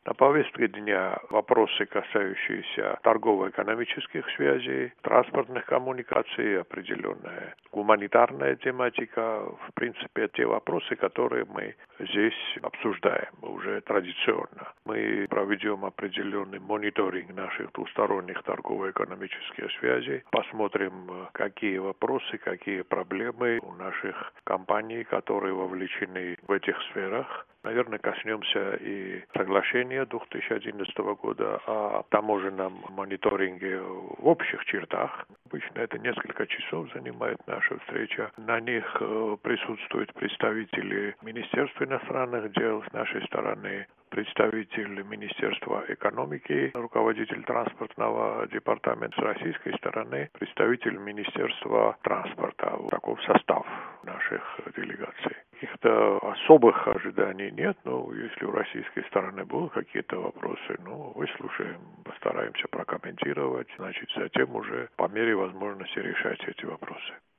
На повестке дня вопросы, касающиеся торгово-экономических связей, транспортных коммуникаций, определенная гуманитарная тематика. В принципе, те вопросы, которые мы здесь обсуждаем уже традиционно. Мы проведем определенный мониторинг наших двусторонних торгово-экономических связей, посмотрим, какие вопросы, какие проблемы у наших компаний, которые вовлечены в этих сферах. Наверное, коснемся и соглашения 2011 года о таможенном мониторинге в общих чертах. Обычно это несколько часов занимает наша встреча. На них присутствуют представители Министерства иностранных дел с нашей стороны, представитель Министерства экономики, руководитель транспортного департамента с российской стороны, представитель Министерства транспорта. Вот таков состав наших делегаций. Каких-то особых ожиданий нет, но если у российской стороны будут какие-то вопросы, выслушаем, постараемся прокомментировать, затем уже по мере возможности решать эти вопросы.